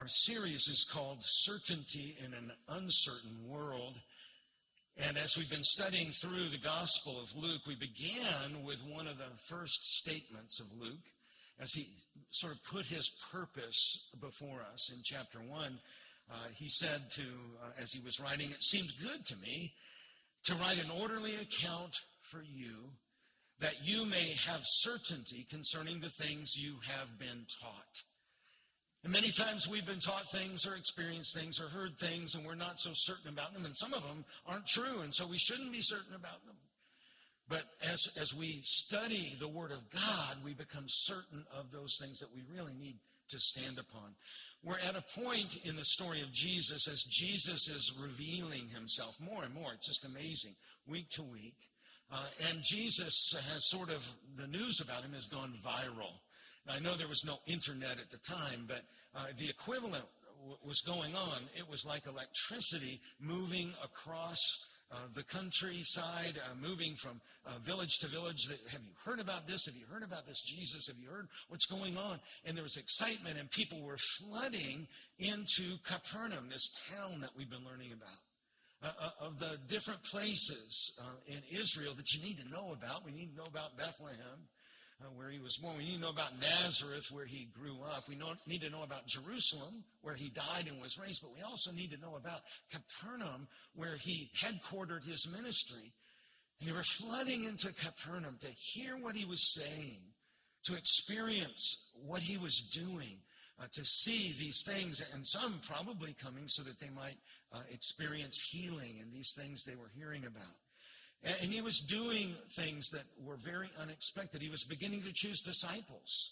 series is called Certainty in an Uncertain World. And as we've been studying through the Gospel of Luke, we began with one of the first statements of Luke as he sort of put his purpose before us in chapter 1. He said as he was writing, "It seemed good to me to write an orderly account for you, that you may have certainty concerning the things you have been taught." And many times we've been taught things or experienced things or heard things and we're not so certain about them, and some of them aren't true, and so we shouldn't be certain about them. But as we study the Word of God, we become certain of those things that we really need to stand upon. We're at a point in the story of Jesus as Jesus is revealing himself more and more. It's just amazing, week to week. And Jesus has sort of, the news about him has gone viral. Now, I know there was no internet at the time, but the equivalent was going on. It was like electricity moving across the countryside, moving from village to village. Have you heard about this? Have you heard about this Jesus? Have you heard what's going on? And there was excitement, and people were flooding into Capernaum, this town that we've been learning about. Of the different places in Israel that you need to know about. We need to know about Bethlehem, where he was born. We need to know about Nazareth, where he grew up. We need to know about Jerusalem, where he died and was raised. But we also need to know about Capernaum, where he headquartered his ministry. And they were flooding into Capernaum to hear what he was saying, to experience what he was doing, to see these things, and some probably coming so that they might experience healing and these things they were hearing about. And he was doing things that were very unexpected. He was beginning to choose disciples.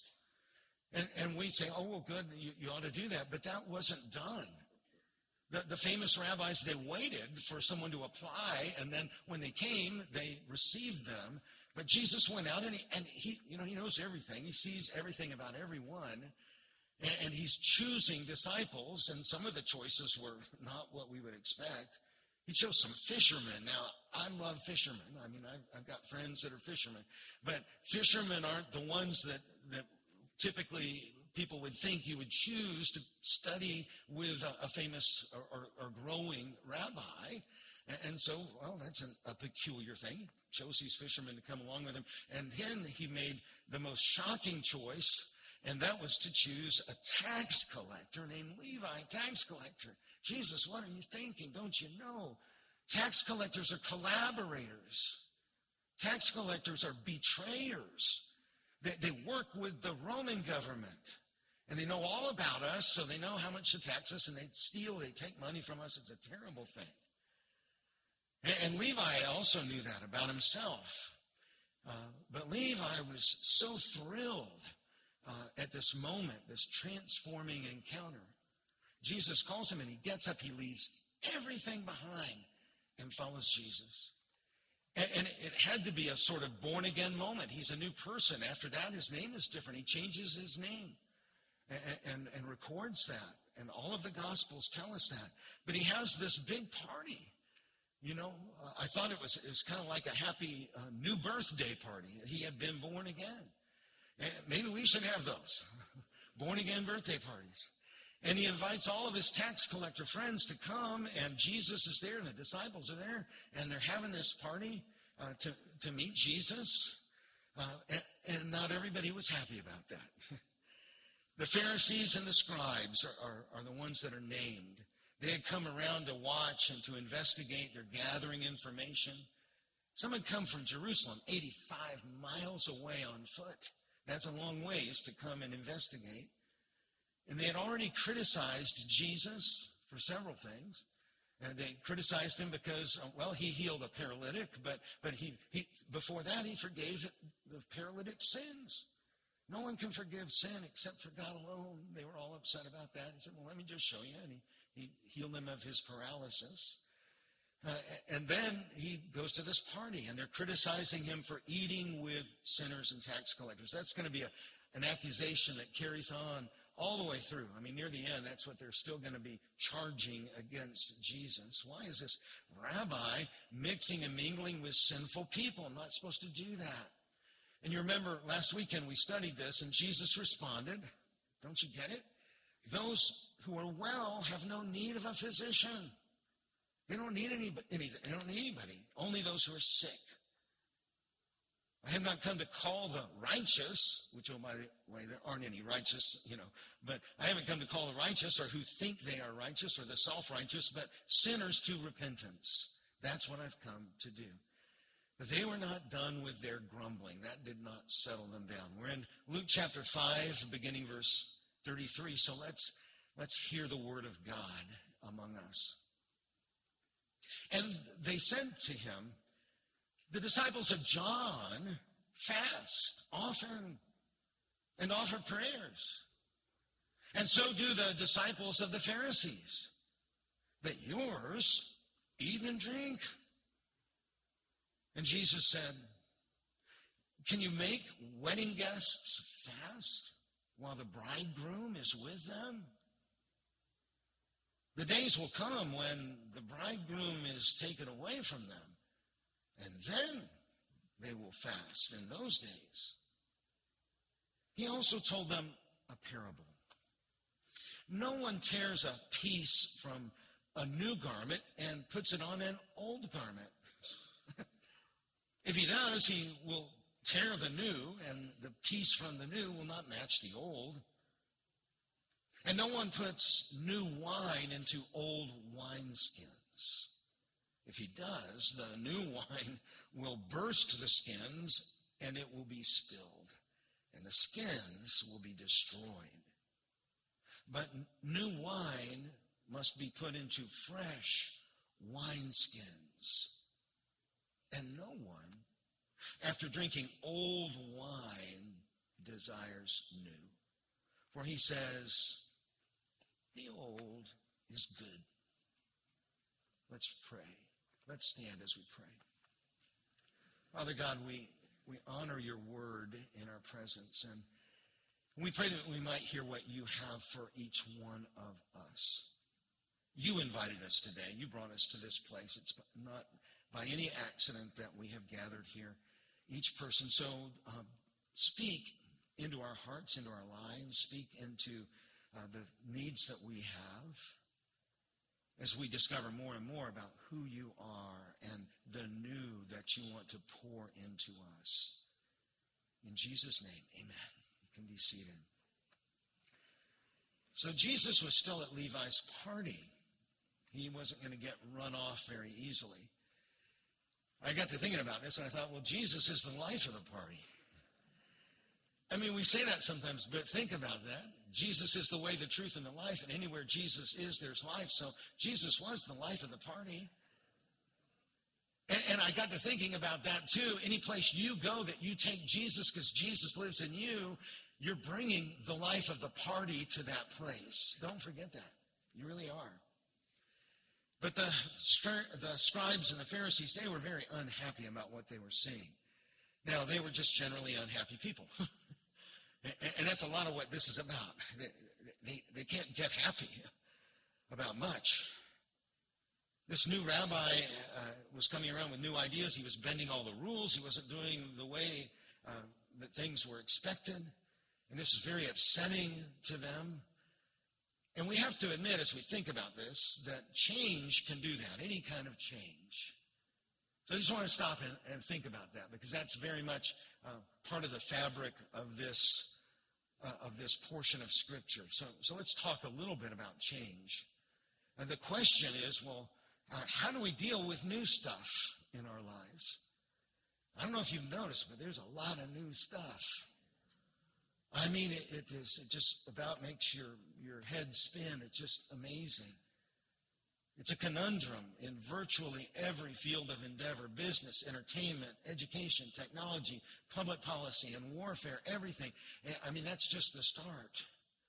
And we say, oh, well, good, you ought to do that. But that wasn't done. The famous rabbis, they waited for someone to apply, and then when they came, they received them. But Jesus went out, and he knows everything. He sees everything about everyone. And he's choosing disciples, and some of the choices were not what we would expect. He chose some fishermen. Now, I love fishermen. I mean, I've got friends that are fishermen. But fishermen aren't the ones that typically people would think you would choose to study with a famous or growing rabbi. And so, well, that's a peculiar thing. He chose these fishermen to come along with him. And then he made the most shocking choice, and that was to choose a tax collector named Levi, tax collector. Jesus, what are you thinking? Don't you know? Tax collectors are collaborators. Tax collectors are betrayers. They work with the Roman government. And they know all about us, so they know how much to tax us, and they steal, they take money from us. It's a terrible thing. And Levi also knew that about himself. But Levi was so thrilled at this moment, this transforming encounter. Jesus calls him, and he gets up, he leaves everything behind and follows Jesus. And it had to be a sort of born-again moment. He's a new person. After that, his name is different. He changes his name and records that. And all of the Gospels tell us that. But he has this big party. You know, I thought it was kind of like a happy new birthday party. He had been born again. And maybe we should have those born-again birthday parties. And he invites all of his tax collector friends to come, and Jesus is there, and the disciples are there, and they're having this party to meet Jesus. And not everybody was happy about that. The Pharisees and the scribes are the ones that are named. They had come around to watch and to investigate. They're gathering information. Some had come from Jerusalem, 85 miles away on foot. That's a long ways to come and investigate. And they had already criticized Jesus for several things. And they criticized him because, well, he healed a paralytic, but he before that he forgave the paralytic's sins. No one can forgive sin except for God alone. They were all upset about that. He said, well, let me just show you. And he healed him of his paralysis. And then he goes to this party, and they're criticizing him for eating with sinners and tax collectors. That's going to be an accusation that carries on all the way through. I mean, near the end, that's what they're still going to be charging against Jesus. Why is this rabbi mixing and mingling with sinful people? I'm not supposed to do that. And you remember last weekend we studied this, and Jesus responded. Don't you get it? those who are well have no need of a physician. They don't need anything. They don't need anybody. Only those who are sick. I have not come to call the righteous, which, oh, by the way, there aren't any righteous, but I haven't come to call the righteous or who think they are righteous or the self-righteous, but sinners to repentance. That's what I've come to do. But they were not done with their grumbling. That did not settle them down. We're in Luke chapter 5, beginning verse 33. So let's hear the word of God among us. And they said to him, the disciples of John fast often and offer prayers. And so do the disciples of the Pharisees. But yours eat and drink. And Jesus said, can you make wedding guests fast while the bridegroom is with them? The days will come when the bridegroom is taken away from them. And then they will fast in those days. He also told them a parable. No one tears a piece from a new garment and puts it on an old garment. If he does, he will tear the new, and the piece from the new will not match the old. And no one puts new wine into old wineskins. If he does, the new wine will burst the skins, and it will be spilled, and the skins will be destroyed. But new wine must be put into fresh wineskins. And no one, after drinking old wine, desires new. For he says, the old is good. Let's pray. Let's stand as we pray. Father God, we honor your word in our presence, and we pray that we might hear what you have for each one of us. You invited us today. You brought us to this place. It's not by any accident that we have gathered here, each person. So speak into our hearts, into our lives. Speak into the needs that we have as we discover more and more about who you are and the new that you want to pour into us. In Jesus' name, amen. You can be seated. So Jesus was still at Levi's party. He wasn't going to get run off very easily. I got to thinking about this, and I thought, well, Jesus is the life of the party. I mean, we say that sometimes, but think about that. Jesus is the way, the truth, and the life, and anywhere Jesus is, there's life. So Jesus was the life of the party. And I got to thinking about that, too. Any place you go that you take Jesus because Jesus lives in you, you're bringing the life of the party to that place. Don't forget that. You really are. But the scribes and the Pharisees, they were very unhappy about what they were seeing. Now, they were just generally unhappy people. And that's a lot of what this is about. They can't get happy about much. This new rabbi was coming around with new ideas. He was bending all the rules. He wasn't doing the way that things were expected. And this is very upsetting to them. And we have to admit, as we think about this, that change can do that, any kind of change. So I just want to stop and think about that, because that's very much part of the fabric of this portion of Scripture. So let's talk a little bit about change. And the question is, well, how do we deal with new stuff in our lives? I don't know if you've noticed, but there's a lot of new stuff. I mean, it just about makes your head spin. It's just amazing. It's a conundrum in virtually every field of endeavor: business, entertainment, education, technology, public policy, and warfare, everything. I mean, that's just the start.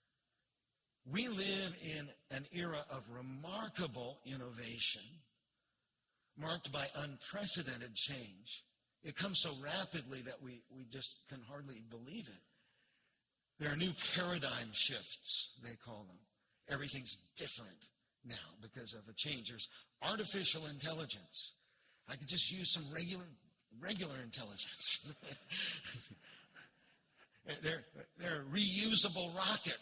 We live in an era of remarkable innovation, marked by unprecedented change. It comes so rapidly that we just can hardly believe it. There are new paradigm shifts, they call them. Everything's different now because of a change. There's artificial intelligence. I could just use some regular intelligence. There are reusable rockets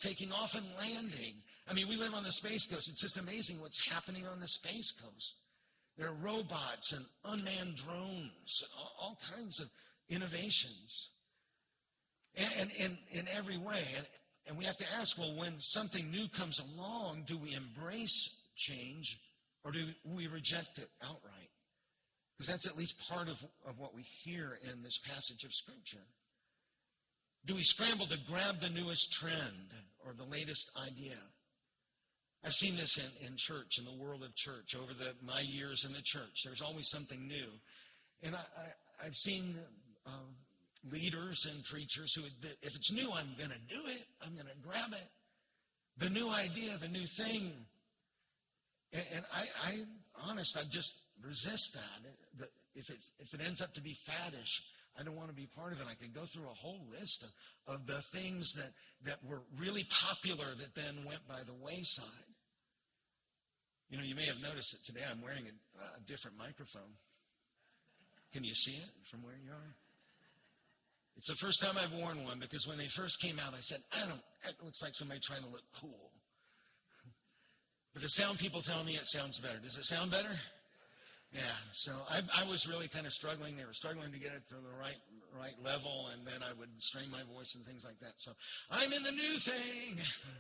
taking off and landing. I mean, we live on the Space Coast. It's just amazing what's happening on the Space Coast. There are robots and unmanned drones, all kinds of innovations. And in every way. And we have to ask, well, when something new comes along, do we embrace change or do we reject it outright? Because that's at least part of what we hear in this passage of Scripture. Do we scramble to grab the newest trend or the latest idea? I've seen this in church, in the world of church, over my years in the church. There's always something new. And I've seen leaders and preachers who, if it's new, I'm going to do it. I'm going to grab it. The new idea, the new thing. And I just resist that. If it ends up to be faddish, I don't want to be part of it. I could go through a whole list of the things that were really popular that then went by the wayside. You know, you may have noticed that today I'm wearing a different microphone. Can you see it from where you are? It's the first time I've worn one because when they first came out, I said, it looks like somebody trying to look cool. But the sound people tell me it sounds better. Does it sound better? Yeah, so I was really kind of struggling. They were struggling to get it to the right level, and then I would strain my voice and things like that. So I'm in the new thing.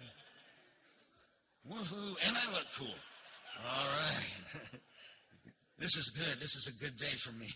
Woohoo, and I look cool. All right. This is good. This is a good day for me.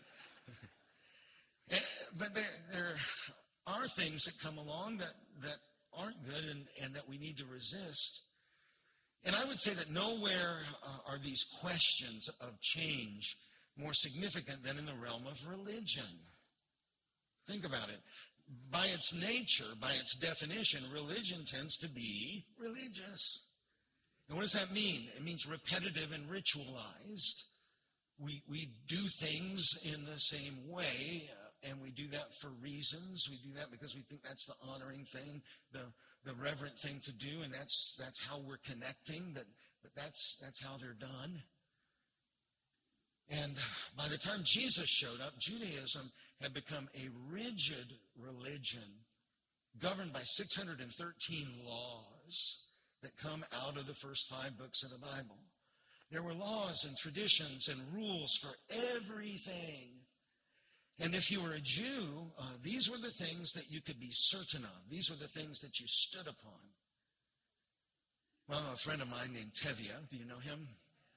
But there are things that come along that aren't good and that we need to resist. And I would say that nowhere are these questions of change more significant than in the realm of religion. Think about it. By its nature, by its definition, religion tends to be religious. And what does that mean? It means repetitive and ritualized. We do things in the same way, and we do that for reasons. We do that because we think that's the honoring thing, the reverent thing to do, and that's how we're connecting, but that's how they're done. And by the time Jesus showed up, Judaism had become a rigid religion governed by 613 laws that come out of the first 5 books of the Bible. There were laws and traditions and rules for everything. And if you were a Jew, these were the things that you could be certain of. These were the things that you stood upon. Well, a friend of mine named Tevye, do you know him?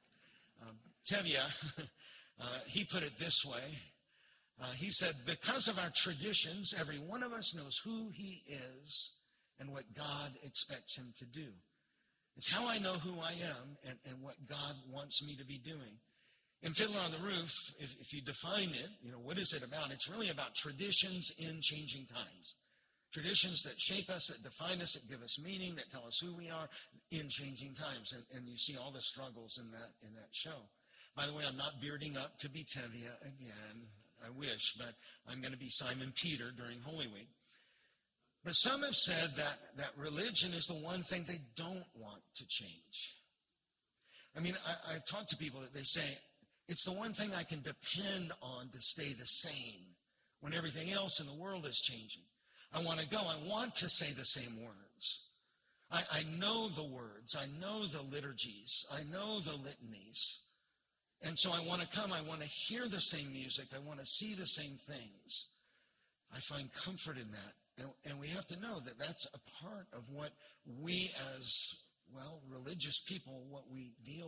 Tevye, he put it this way. He said, because of our traditions, every one of us knows who he is and what God expects him to do. It's how I know who I am and what God wants me to be doing. In Fiddler on the Roof, if you define it, what is it about? It's really about traditions in changing times. Traditions that shape us, that define us, that give us meaning, that tell us who we are in changing times. And you see all the struggles in that show. By the way, I'm not bearding up to be Tevye again. I wish, but I'm going to be Simon Peter during Holy Week. But some have said that religion is the one thing they don't want to change. I mean, I've talked to people that they say, it's the one thing I can depend on to stay the same when everything else in the world is changing. I want to go. I want to say the same words. I know the words. I know the liturgies. I know the litanies. And so I want to come. I want to hear the same music. I want to see the same things. I find comfort in that. And we have to know that that's a part of what we as, religious people, what we deal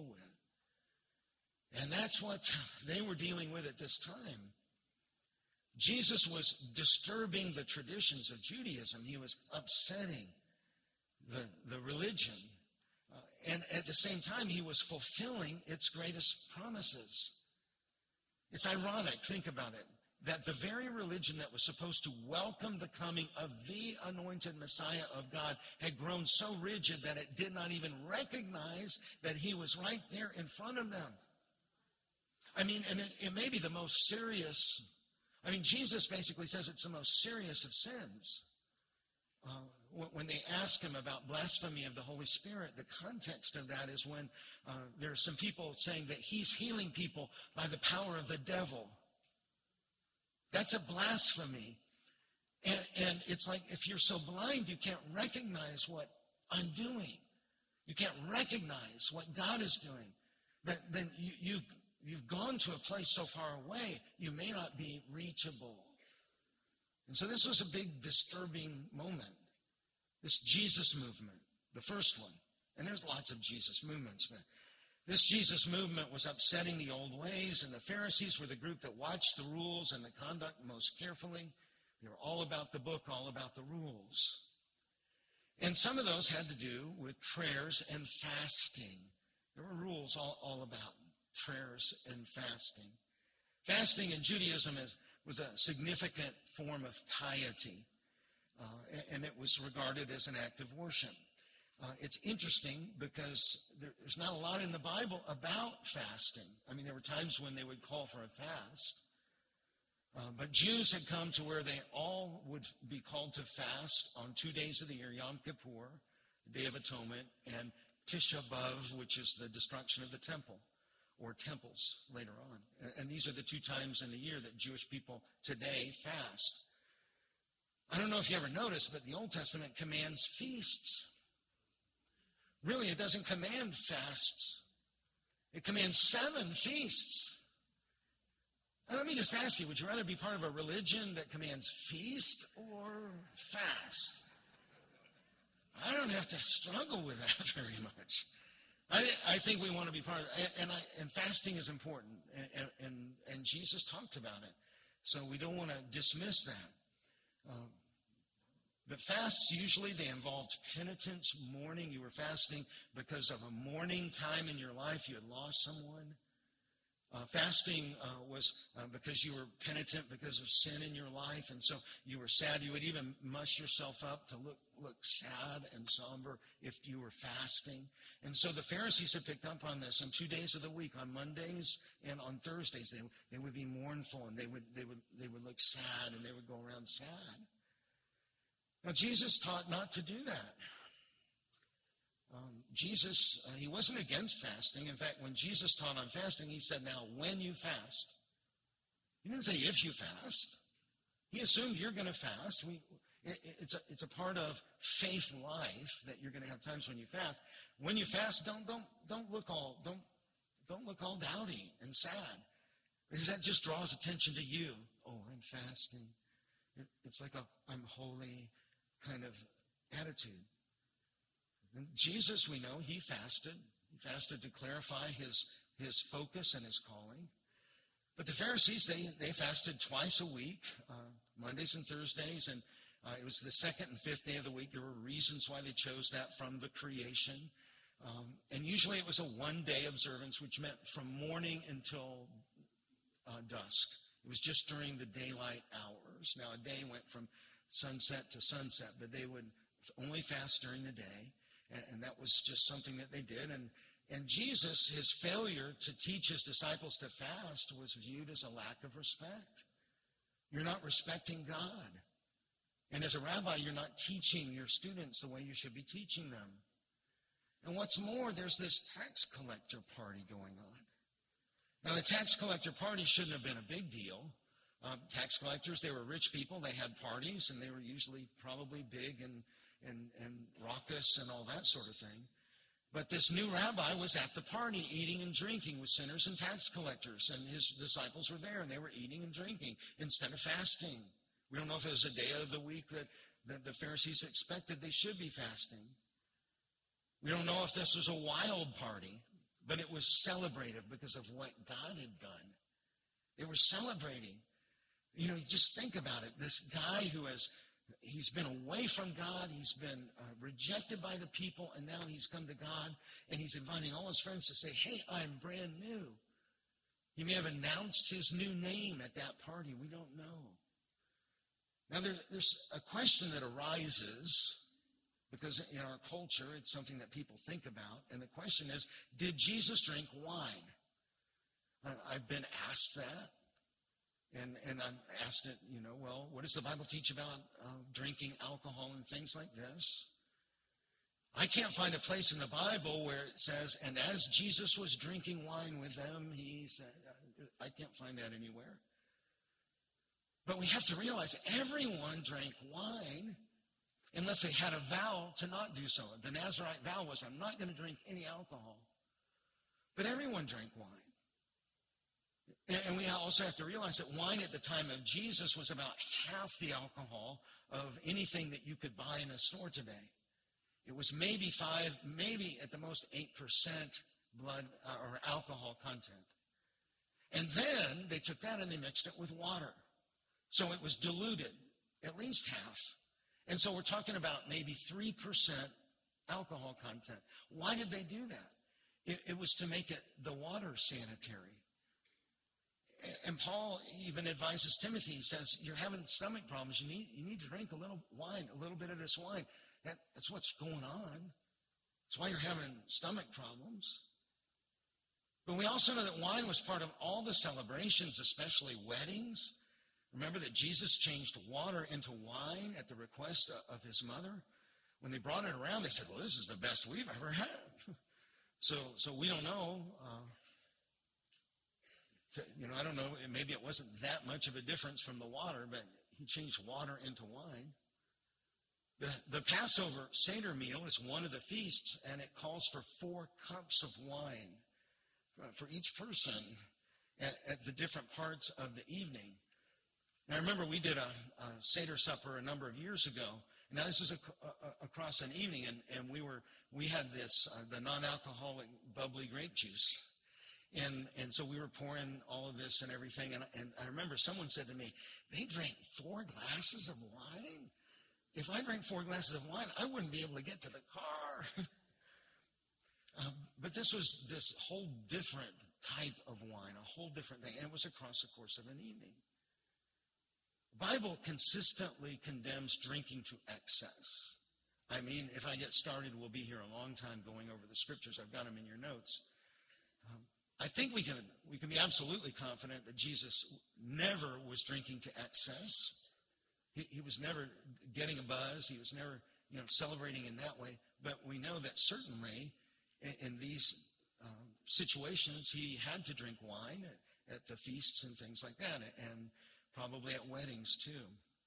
with. And that's what they were dealing with at this time. Jesus was disturbing the traditions of Judaism. He was upsetting the religion. And at the same time, he was fulfilling its greatest promises. It's ironic, think about it, that the very religion that was supposed to welcome the coming of the anointed Messiah of God had grown so rigid that it did not even recognize that he was right there in front of them. I mean, and it may be the most serious. I mean, Jesus basically says it's the most serious of sins. When they ask him about blasphemy of the Holy Spirit, the context of that is when there are some people saying that he's healing people by the power of the devil. That's a blasphemy. And it's like if you're so blind, you can't recognize what I'm doing. You can't recognize what God is doing. Then you've gone to a place so far away, you may not be reachable. And so this was a big disturbing moment. This Jesus movement, the first one. And there's lots of Jesus movements, but this Jesus movement was upsetting the old ways, and the Pharisees were the group that watched the rules and the conduct most carefully. They were all about the book, all about the rules. And some of those had to do with prayers and fasting. There were rules all about prayers and fasting. Fasting in Judaism was a significant form of piety, and it was regarded as an act of worship. It's interesting because there's not a lot in the Bible about fasting. I mean, there were times when they would call for a fast. But Jews had come to where they all would be called to fast on 2 days of the year, Yom Kippur, the Day of Atonement, and Tisha B'Av, which is the destruction of the temple, or temples later on. And these are the 2 times in the year that Jewish people today fast. I don't know if you ever noticed, but the Old Testament commands feasts. Really, it doesn't command fasts. It commands 7 feasts. Now, let me just ask you, would you rather be part of a religion that commands feast or fast? I don't have to struggle with that very much. I think we want to be part of it. And fasting is important. And Jesus talked about it. So we don't want to dismiss that. But fasts, usually they involved penitence, mourning. You were fasting because of a mourning time in your life. You had lost someone. Fasting was because you were penitent because of sin in your life, and so you were sad. You would even muss yourself up to look sad and somber if you were fasting. And so the Pharisees had picked up on this. On 2 days of the week, on Mondays and on Thursdays, they would be mournful, and they would look sad, and they would go around sad. Now, Jesus taught not to do that. Jesus, he wasn't against fasting. In fact, when Jesus taught on fasting, he said, now, when you fast. He didn't say if you fast. He assumed you're going to fast. It's a part of faith life that you're going to have times when you fast. When you fast, don't look all dowdy and sad, because that just draws attention to you. Oh, I'm fasting. It's like a I'm holy kind of attitude. And Jesus, we know, he fasted. He fasted to clarify his focus and his calling. But the Pharisees, they fasted twice a week, Mondays and Thursdays, and it was the second and fifth day of the week. There were reasons why they chose that from the creation. And usually it was a one-day observance, which meant from morning until dusk. It was just during the daylight hours. Now, a day went from sunset to sunset, but they would only fast during the day. And that was just something that they did. And Jesus, his failure to teach his disciples to fast was viewed as a lack of respect. You're not respecting God. And as a rabbi, you're not teaching your students the way you should be teaching them. And what's more, there's this tax collector party going on. Now, the tax collector party shouldn't have been a big deal. Tax collectors, they were rich people. They had parties, and they were usually probably big and raucous and all that sort of thing. But this new rabbi was at the party eating and drinking with sinners and tax collectors, and his disciples were there, and they were eating and drinking instead of fasting. We don't know if it was a day of the week that the Pharisees expected they should be fasting. We don't know if this was a wild party, but it was celebrative because of what God had done. They were celebrating. You know, just think about it. This guy he's been away from God. He's been rejected by the people, and now he's come to God, and he's inviting all his friends to say, hey, I'm brand new. He may have announced his new name at that party. We don't know. Now, there's a question that arises, because in our culture, it's something that people think about, and the question is, did Jesus drink wine? I've been asked that. And I've asked it, well, what does the Bible teach about drinking alcohol and things like this? I can't find a place in the Bible where it says, and as Jesus was drinking wine with them, he said, I can't find that anywhere. But we have to realize everyone drank wine unless they had a vow to not do so. The Nazirite vow was, I'm not going to drink any alcohol. But everyone drank wine. And we also have to realize that wine at the time of Jesus was about half the alcohol of anything that you could buy in a store today. It was maybe at the most 8% blood or alcohol content. And then they took that and they mixed it with water. So it was diluted, at least half. And so we're talking about maybe 3% alcohol content. Why did they do that? It was to make the water sanitary. And Paul even advises Timothy. He says, you're having stomach problems. You need to drink a little wine, a little bit of this wine. That's what's going on. That's why you're having stomach problems. But we also know that wine was part of all the celebrations, especially weddings. Remember that Jesus changed water into wine at the request of his mother? When they brought it around, they said, well, this is the best we've ever had. So we don't know. I don't know. Maybe it wasn't that much of a difference from the water, but he changed water into wine. The Passover Seder meal is one of the feasts, and it calls for 4 cups of wine for each person at the different parts of the evening. Now, remember, we did a Seder supper a number of years ago. Now, this is across an evening, and we had this, the non-alcoholic bubbly grape juice. And so we were pouring all of this and everything. And I remember someone said to me, they drank 4 glasses of wine? If I drank 4 glasses of wine, I wouldn't be able to get to the car. But this was this whole different type of wine, a whole different thing. And it was across the course of an evening. The Bible consistently condemns drinking to excess. I mean, if I get started, we'll be here a long time going over the scriptures. I've got them in your notes. I think we can be absolutely confident that Jesus never was drinking to excess. He was never getting a buzz. He was never, celebrating in that way. But we know that certainly in these situations, he had to drink wine at the feasts and things like that, and probably at weddings too.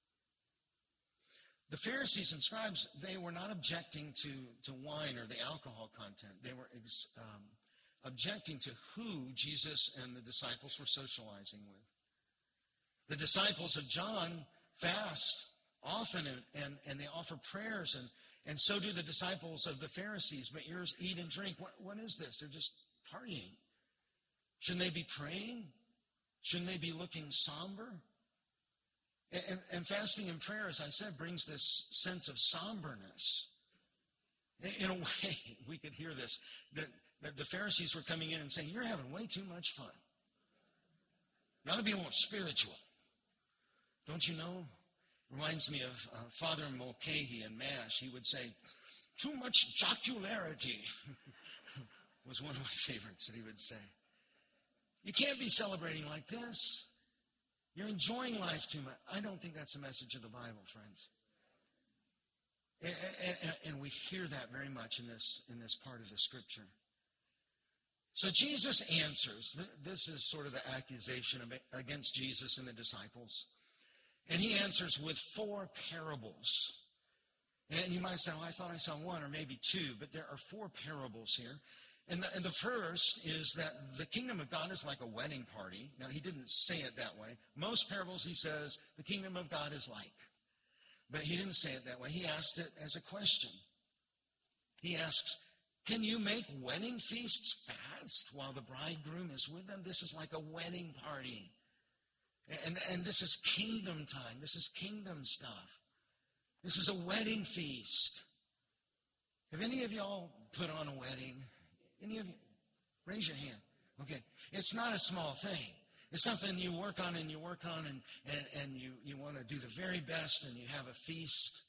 The Pharisees and scribes, they were not objecting to wine or the alcohol content. They were objecting to who Jesus and the disciples were socializing with. The disciples of John fast often and they offer prayers, and so do the disciples of the Pharisees, but yours eat and drink. What is this? They're just partying. Shouldn't they be praying? Shouldn't they be looking somber? And fasting and prayer, as I said, brings this sense of somberness. In a way, we could hear this, that the Pharisees were coming in and saying, you're having way too much fun. You ought to be more spiritual. Don't you know? Reminds me of Father Mulcahy in Mass. He would say, too much jocularity was one of my favorites that he would say. You can't be celebrating like this. You're enjoying life too much. I don't think that's the message of the Bible, friends. And we hear that very much in this part of the scripture. So Jesus answers. This is sort of the accusation against Jesus and the disciples. And he answers with 4 parables. And you might say, I thought I saw 1 or maybe 2, but there are 4 parables here. And the first is that the kingdom of God is like a wedding party. Now, he didn't say it that way. Most parables, he says, the kingdom of God is like. But he didn't say it that way. He asked it as a question. He asks, can you make wedding feasts fast while the bridegroom is with them? This is like a wedding party. And this is kingdom time. This is kingdom stuff. This is a wedding feast. Have any of y'all put on a wedding? Any of you? Raise your hand. Okay. It's not a small thing. It's something you work on and you work on and you want to do the very best and you have a feast,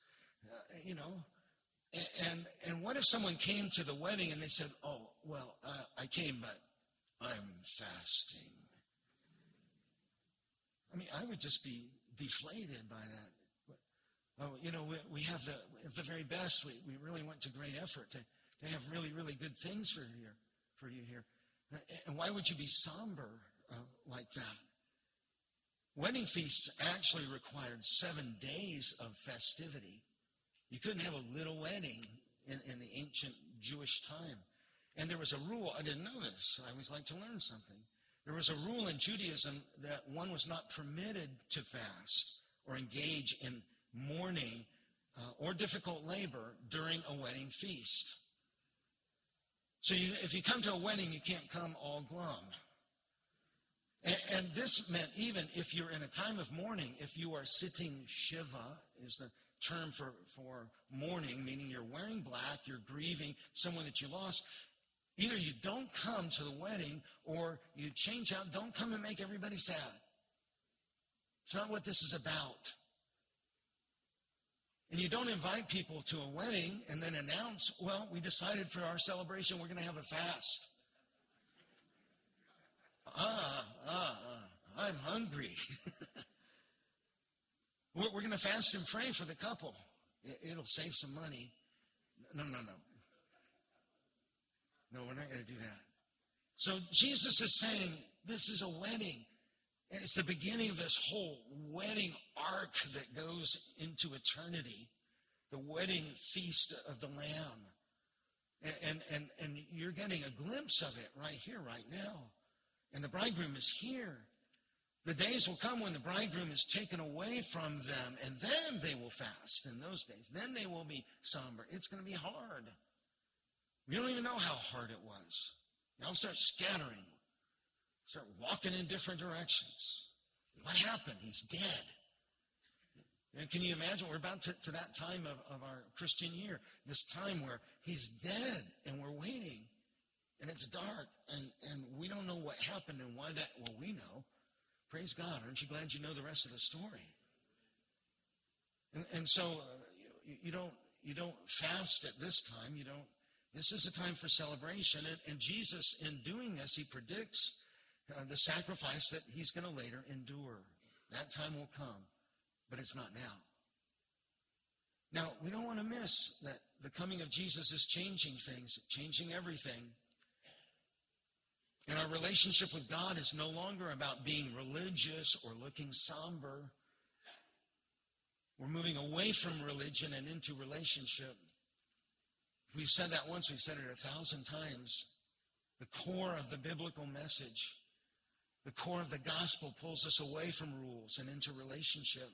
And what if someone came to the wedding and they said, I came, but I'm fasting. I mean, I would just be deflated by that. We have the very best. We really went to great effort to have really, really good things for you here. And why would you be somber like that? Wedding feasts actually required 7 days of festivity. You couldn't have a little wedding in the ancient Jewish time. And there was a rule. I didn't know this. I always like to learn something. There was a rule in Judaism that one was not permitted to fast or engage in mourning or difficult labor during a wedding feast. So if you come to a wedding, you can't come all glum. And this meant even if you're in a time of mourning, if you are sitting Shiva, is the term for mourning, meaning you're wearing black, you're grieving someone that you lost, either you don't come to the wedding or you change out, don't come and make everybody sad. It's not what this is about. And you don't invite people to a wedding and then announce, well, we decided for our celebration we're going to have a fast. I'm hungry. We're going to fast and pray for the couple. It'll save some money. No. No, we're not going to do that. So Jesus is saying this is a wedding. And it's the beginning of this whole wedding arc that goes into eternity. The wedding feast of the Lamb. And you're getting a glimpse of it right here, right now. And the bridegroom is here. The days will come when the bridegroom is taken away from them, and then they will fast in those days. Then they will be somber. It's going to be hard. We don't even know how hard it was. Now start scattering. Start walking in different directions. What happened? He's dead. And can you imagine? We're about to that time of our Christian year. This time where he's dead and we're waiting. And it's dark. And we don't know what happened and why that. Well, we know. Praise God. Aren't you glad you know the rest of the story? And so you don't fast at this time. You don't. This is a time for celebration. And Jesus, in doing this, he predicts the sacrifice that he's going to later endure. That time will come, but it's not now. Now, we don't want to miss that the coming of Jesus is changing things, changing everything. And our relationship with God is no longer about being religious or looking somber. We're moving away from religion and into relationship. If we've said that once, we've said it 1,000 times. The core of the biblical message, the core of the gospel pulls us away from rules and into relationship.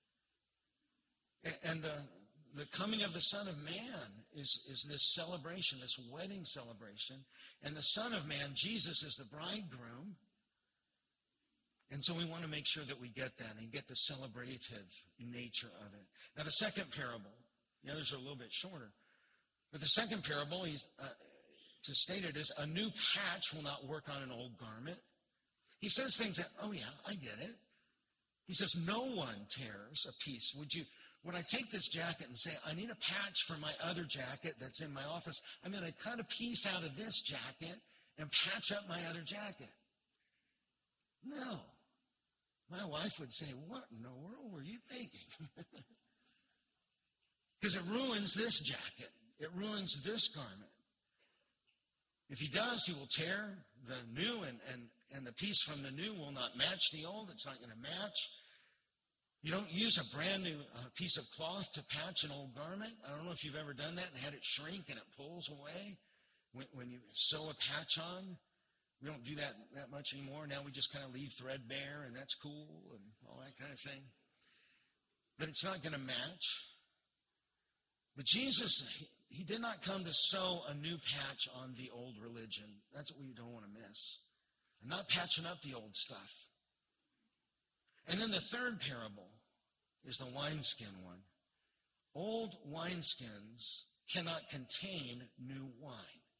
And the coming of the Son of Man is this celebration, this wedding celebration. And the Son of Man, Jesus, is the bridegroom. And so we want to make sure that we get that and get the celebrative nature of it. Now, the second parable, the others are a little bit shorter. But the second parable, to state it, is a new patch will not work on an old garment. He says things that, oh yeah, I get it. He says, no one tears a piece. Would I take this jacket and say, I need a patch for my other jacket that's in my office. I'm going to cut a piece out of this jacket and patch up my other jacket. No. My wife would say, what in the world were you thinking? Because it ruins this jacket. It ruins this garment. If he does, he will tear the new, and the piece from the new will not match the old. It's not going to match. You don't use a brand new piece of cloth to patch an old garment. I don't know if you've ever done that and had it shrink and it pulls away when you sew a patch on. We don't do that much anymore. Now we just kind of leave threadbare, and that's cool and all that kind of thing. But it's not going to match. But Jesus, he did not come to sew a new patch on the old religion. That's what we don't want to miss. And not patching up the old stuff. And then the third parable is the wineskin one. Old wineskins cannot contain new wine.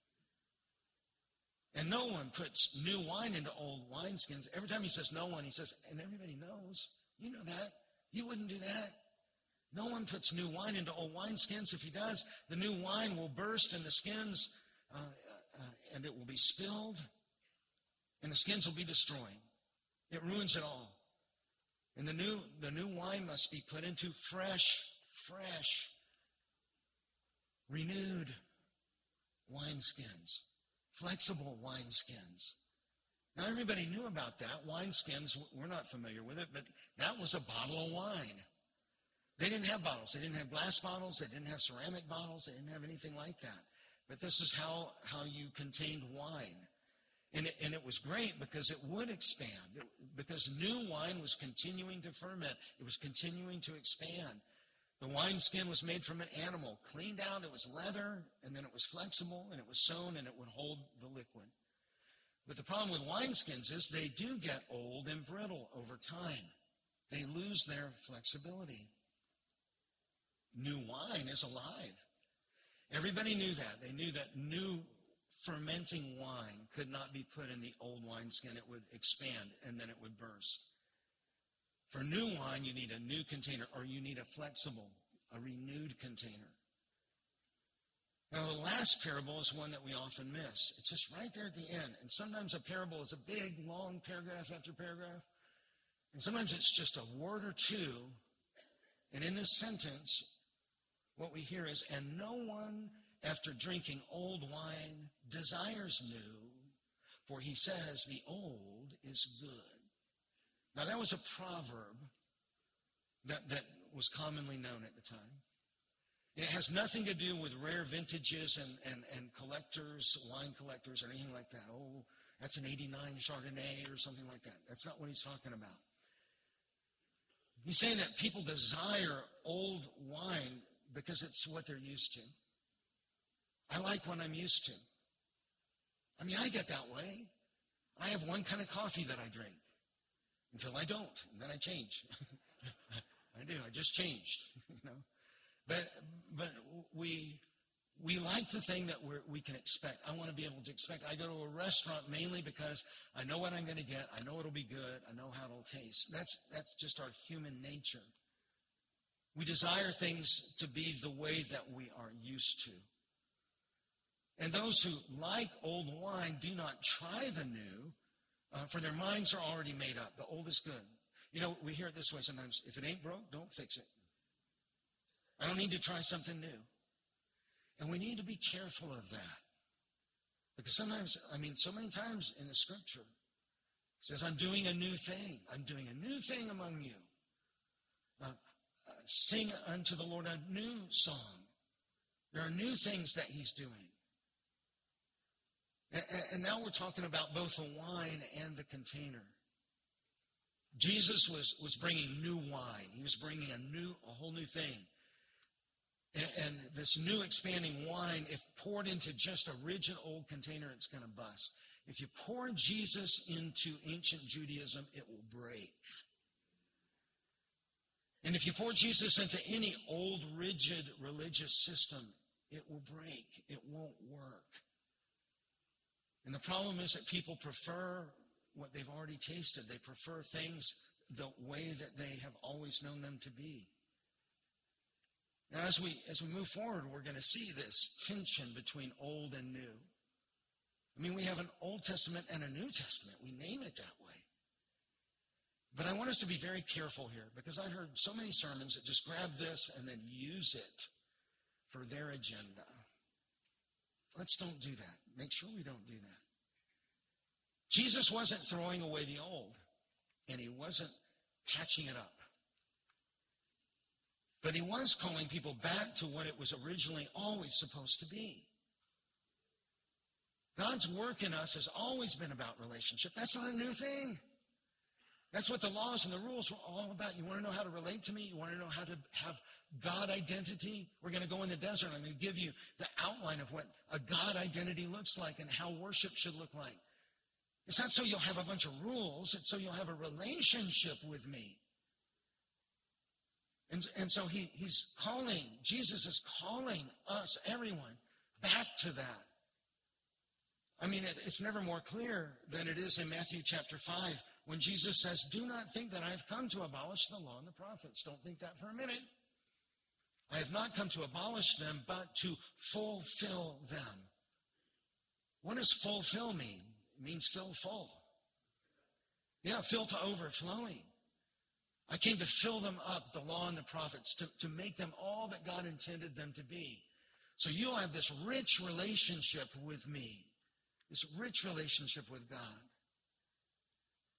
And no one puts new wine into old wineskins. Every time he says no one, he says, and everybody knows. You know that. You wouldn't do that. No one puts new wine into old wineskins. If he does, the new wine will burst in the skins and it will be spilled. And the skins will be destroyed. It ruins it all. And the new wine must be put into fresh, renewed wineskins, flexible wineskins. Now, everybody knew about that. Wineskins, we're not familiar with it, but that was a bottle of wine. They didn't have bottles. They didn't have glass bottles. They didn't have ceramic bottles. They didn't have anything like that. But this is how you contained wine. And it was great because it would expand. Because new wine was continuing to ferment. It was continuing to expand. The wineskin was made from an animal, cleaned out. It was leather, and then it was flexible, and it was sewn, and it would hold the liquid. But the problem with wineskins is they do get old and brittle over time. They lose their flexibility. New wine is alive. Everybody knew that. They knew that new fermenting wine could not be put in the old wineskin. It would expand, and then it would burst. For new wine, you need a new container, or you need a flexible, a renewed container. Now, the last parable is one that we often miss. It's just right there at the end. And sometimes a parable is a big, long paragraph after paragraph. And sometimes it's just a word or two. And in this sentence, what we hear is, and no one, after drinking old wine, desires new, for he says, the old is good. Now, that was a proverb that was commonly known at the time. It has nothing to do with rare vintages and collectors, wine collectors, or anything like that. Oh, that's an 89 Chardonnay or something like that. That's not what he's talking about. He's saying that people desire old wine because it's what they're used to. I like what I'm used to. I mean, I get that way. I have one kind of coffee that I drink until I don't, and then I change. I do. I just changed, you know. But we like the thing that we can expect. I want to be able to expect. I go to a restaurant mainly because I know what I'm going to get. I know it'll be good. I know how it'll taste. That's just our human nature. We desire things to be the way that we are used to. And those who like old wine do not try the new, for their minds are already made up. The old is good. You know, we hear it this way sometimes. If it ain't broke, don't fix it. I don't need to try something new. And we need to be careful of that. Because sometimes, so many times in the scripture, it says, I'm doing a new thing. I'm doing a new thing among you. Sing unto the Lord a new song. There are new things that he's doing. And now we're talking about both the wine and the container. Jesus was bringing new wine. He was bringing a whole new thing. And this new expanding wine, if poured into just a rigid old container, it's going to bust. If you pour Jesus into ancient Judaism, it will break. And if you pour Jesus into any old, rigid religious system, it will break. It won't work. And the problem is that people prefer what they've already tasted. They prefer things the way that they have always known them to be. Now, as we move forward, we're going to see this tension between old and new. I mean, we have an Old Testament and a New Testament. We name it that way. But I want us to be very careful here, because I've heard so many sermons that just grab this and then use it for their agenda. Let's don't do that. Make sure we don't do that. Jesus wasn't throwing away the old, and he wasn't patching it up. But he was calling people back to what it was originally always supposed to be. God's work in us has always been about relationship. That's not a new thing. That's what the laws and the rules were all about. You want to know how to relate to me? You want to know how to have God identity? We're going to go in the desert. I'm going to give you the outline of what a God identity looks like and how worship should look like. It's not so you'll have a bunch of rules. It's so you'll have a relationship with me. And so Jesus is calling us, everyone, back to that. I mean, it's never more clear than it is in Matthew chapter 5 when Jesus says, do not think that I have come to abolish the law and the prophets. Don't think that for a minute. I have not come to abolish them, but to fulfill them. What does fulfill mean? It means fill full. Yeah, fill to overflowing. I came to fill them up, the law and the prophets, to make them all that God intended them to be. So you'll have this rich relationship with me, this rich relationship with God.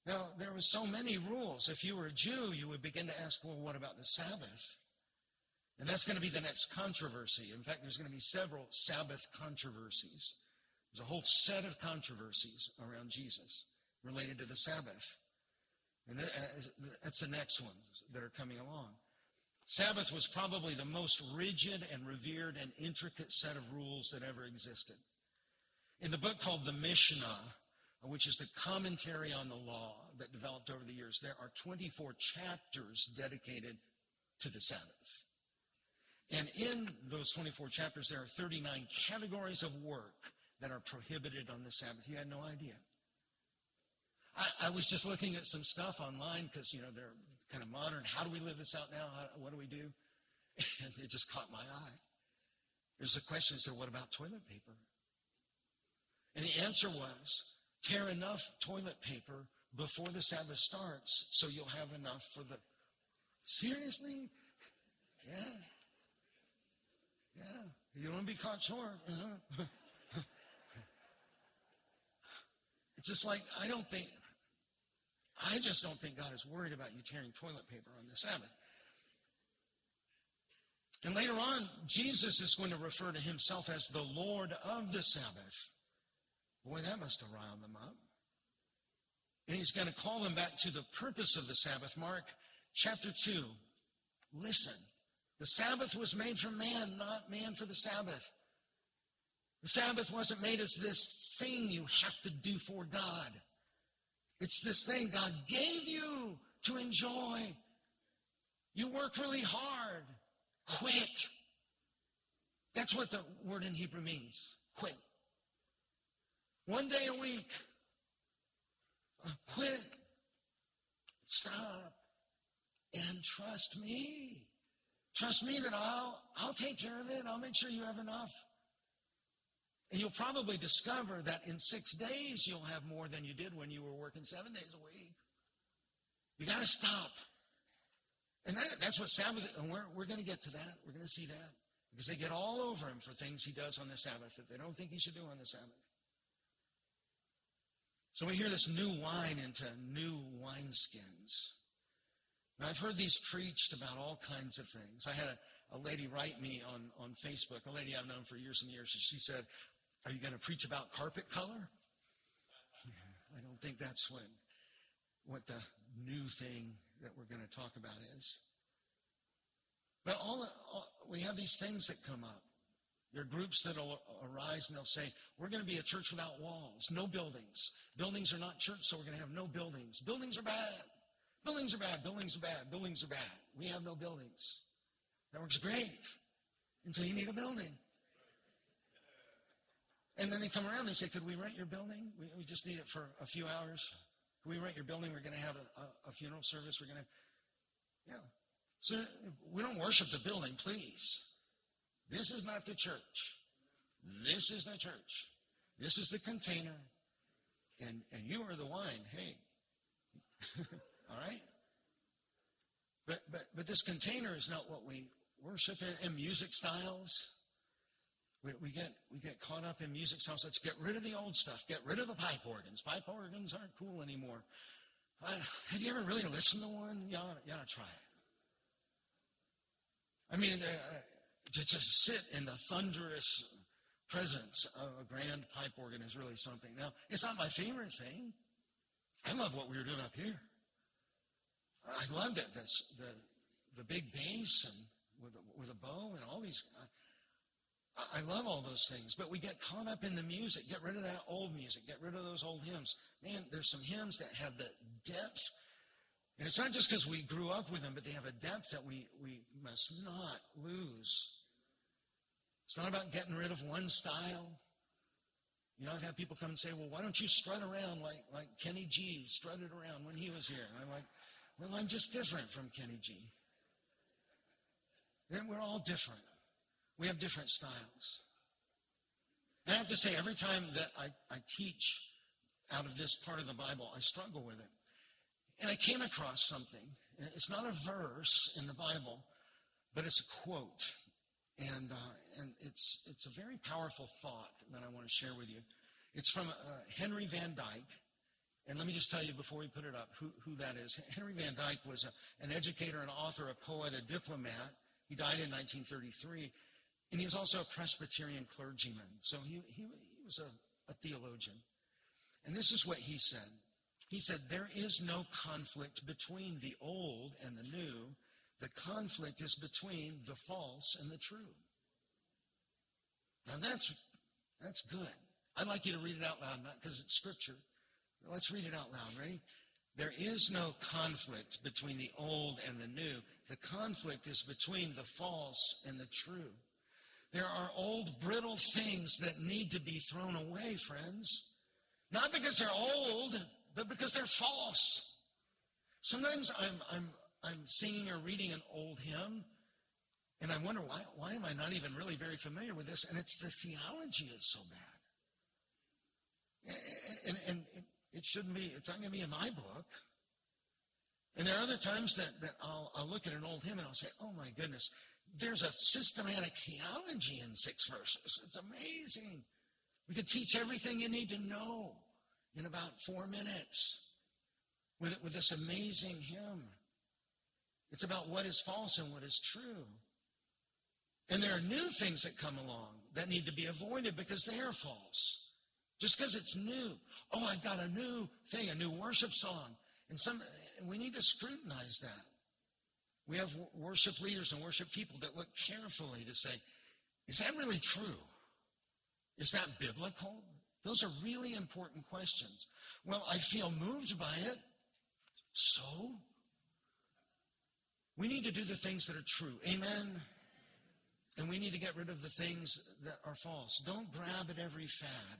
Now, there were so many rules. If you were a Jew, you would begin to ask, well, what about the Sabbath? And that's going to be the next controversy. In fact, there's going to be several Sabbath controversies. There's a whole set of controversies around Jesus related to the Sabbath. And that's the next ones that are coming along. Sabbath was probably the most rigid and revered and intricate set of rules that ever existed. In the book called the Mishnah, which is the commentary on the law that developed over the years, there are 24 chapters dedicated to the Sabbath. And in those 24 chapters, there are 39 categories of work that are prohibited on the Sabbath. You had no idea. I was just looking at some stuff online because, they're kind of modern. How do we live this out now? What do we do? And it just caught my eye. There's a question that said, what about toilet paper? And the answer was, tear enough toilet paper before the Sabbath starts so you'll have enough for the... Seriously? Yeah. You don't want to be caught short. It's just like, I just don't think God is worried about you tearing toilet paper on the Sabbath. And later on, Jesus is going to refer to himself as the Lord of the Sabbath. Boy, that must have riled them up. And he's going to call them back to the purpose of the Sabbath. Mark chapter 2. Listen, the Sabbath was made for man, not man for the Sabbath. The Sabbath wasn't made as this thing you have to do for God. It's this thing God gave you to enjoy. You work really hard. Quit. That's what the word in Hebrew means. Quit. One day a week. Quit. Stop. And trust me. Trust me that I'll take care of it. I'll make sure you have enough. And you'll probably discover that in 6 days you'll have more than you did when you were working 7 days a week. You got to stop. And that's what Sabbath is. And we're going to get to that. We're going to see that. Because they get all over him for things he does on the Sabbath that they don't think he should do on the Sabbath. So we hear this new wine into new wineskins. And I've heard these preached about all kinds of things. I had a lady write me on Facebook, a lady I've known for years and years. And she said, are you going to preach about carpet color? I don't think that's what the new thing that we're going to talk about is. But we have these things that come up. There are groups that will arise and they'll say, we're going to be a church without walls, no buildings. Buildings are not church, so we're going to have no buildings. Buildings are bad. Buildings are bad. Buildings are bad. Buildings are bad. We have no buildings. That works great until you need a building. And then they come around and they say, could we rent your building? We just need it for a few hours. Can we rent your building? We're going to have a funeral service. Yeah. So we don't worship the building, please. This is not the church. This is the church. This is the container. And you are the wine. Hey. All right? But this container is not what we worship in music styles. We get caught up in music styles. Let's get rid of the old stuff. Get rid of the pipe organs. Pipe organs aren't cool anymore. Have you ever really listened to one? You ought to try it. I mean, to just sit in the thunderous presence of a grand pipe organ is really something. Now, it's not my favorite thing. I love what we were doing up here. I loved it. The big bass and with a bow and all these. I love all those things. But we get caught up in the music. Get rid of that old music. Get rid of those old hymns. Man, there's some hymns that have the depth. And it's not just because we grew up with them, but they have a depth that we must not lose. It's not about getting rid of one style. I've had people come and say, well, why don't you strut around like Kenny G strutted around when he was here? And I'm like, well, I'm just different from Kenny G. And we're all different. We have different styles. And I have to say, every time that I teach out of this part of the Bible, I struggle with it. And I came across something. It's not a verse in the Bible, but it's a quote. And it's a very powerful thought that I want to share with you. It's from Henry Van Dyke, And let me just tell you before we put it up who that is. Henry Van Dyke was an educator, an author, a poet, a diplomat. He died in 1933. And he was also a Presbyterian clergyman. So he was a theologian. And this is what he said. He said, there is no conflict between the old and the new. The conflict is between the false and the true. Now that's good. I'd like you to read it out loud, not because it's scripture. Let's read it out loud. Ready? There is no conflict between the old and the new. The conflict is between the false and the true. There are old, brittle things that need to be thrown away, friends. Not because they're old, but because they're false. Sometimes I'm singing or reading an old hymn, and I wonder, why am I not even really very familiar with this? And it's the theology is so bad. And it shouldn't be, it's not going to be in my book. And there are other times that I'll look at an old hymn and I'll say, oh my goodness, there's a systematic theology in 6 verses. It's amazing. We could teach everything you need to know in about 4 minutes with this amazing hymn. It's about what is false and what is true. And there are new things that come along that need to be avoided because they are false. Just because it's new. Oh, I've got a new thing, a new worship song. And we need to scrutinize that. We have worship leaders and worship people that look carefully to say, is that really true? Is that biblical? Those are really important questions. Well, I feel moved by it. So? We need to do the things that are true. Amen? And we need to get rid of the things that are false. Don't grab at every fad.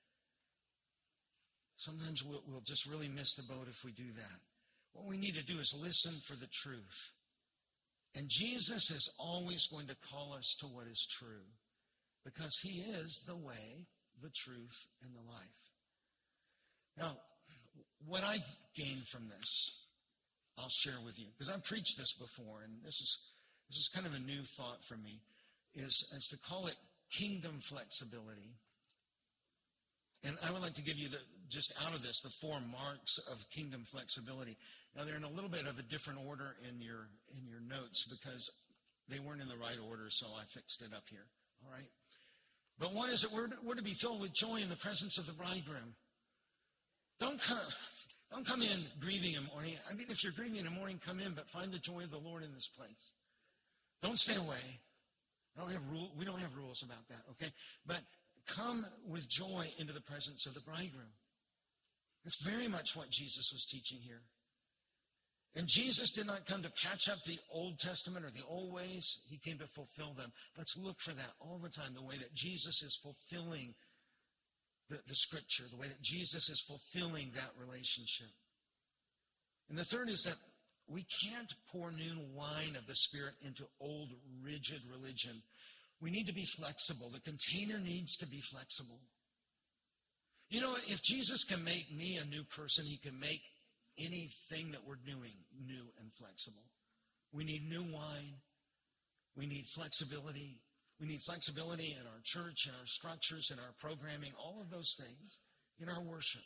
Sometimes we'll just really miss the boat if we do that. What we need to do is listen for the truth. And Jesus is always going to call us to what is true, because he is the way, the truth, and the life. Now, what I gain from this, I'll share with you, because I've preached this before, and this is kind of a new thought for me, is to call it kingdom flexibility. And I would like to give you just out of this, the 4 marks of kingdom flexibility. Now, they're in a little bit of a different order in your notes because they weren't in the right order, so I fixed it up here. All right? But one is that we're to be filled with joy in the presence of the bridegroom. Don't come in grieving in the morning. I mean, if you're grieving in the morning, come in, but find the joy of the Lord in this place. Don't stay away. We don't have rules about that, okay? But come with joy into the presence of the bridegroom. That's very much what Jesus was teaching here. And Jesus did not come to patch up the Old Testament or the old ways. He came to fulfill them. Let's look for that all the time, the way that Jesus is fulfilling the scripture, the way that Jesus is fulfilling that relationship. And the third is that we can't pour new wine of the Spirit into old, rigid religion. We need to be flexible. The container needs to be flexible. You know, if Jesus can make me a new person, he can make anything that we're doing new and flexible. We need new wine. We need flexibility. We need flexibility in our church, in our structures, in our programming, all of those things, in our worship.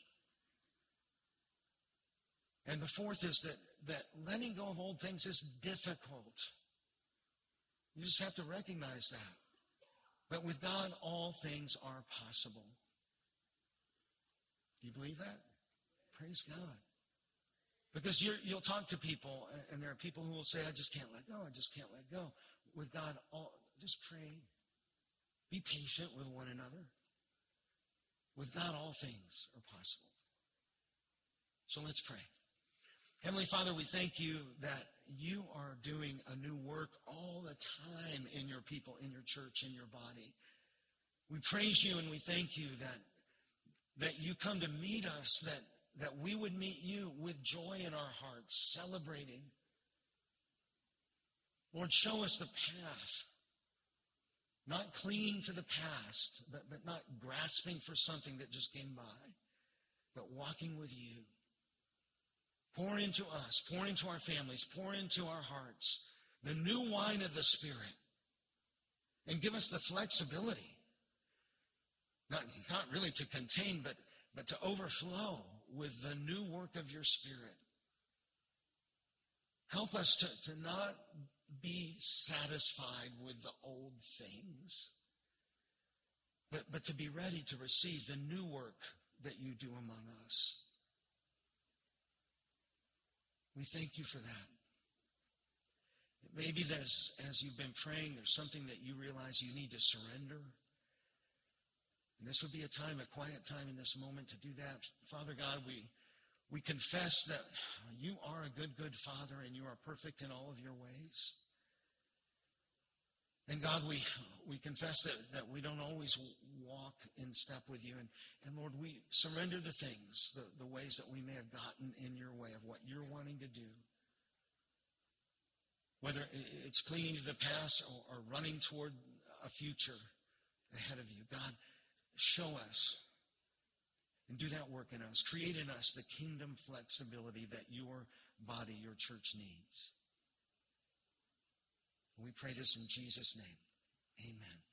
And the fourth is that letting go of old things is difficult. You just have to recognize that. But with God, all things are possible. Do you believe that? Praise God. Because you'll talk to people, and there are people who will say, I just can't let go. I just can't let go. With God, just pray. Be patient with one another. With God, all things are possible. So let's pray. Heavenly Father, we thank you that you are doing a new work all the time in your people, in your church, in your body. We praise you and we thank you that you come to meet us, that we would meet you with joy in our hearts, celebrating. Lord, show us the path. Not clinging to the past, but not grasping for something that just came by, but walking with you. Pour into us, pour into our families, pour into our hearts the new wine of the Spirit. And give us the flexibility, not really to contain, but to overflow with the new work of your Spirit. Help us to not be satisfied with the old things, but to be ready to receive the new work that you do among us. We thank you for that. Maybe as you've been praying, there's something that you realize you need to surrender. And this would be a quiet time in this moment to do that. Father God, we confess that you are a good Father and you are perfect in all of your ways. And God, we confess that we don't always walk in step with you. And Lord, we surrender the things, the ways that we may have gotten in your way of what you're wanting to do. Whether it's clinging to the past or running toward a future ahead of you. God, show us and do that work in us. Create in us the kingdom flexibility that your body, your church needs. We pray this in Jesus' name. Amen.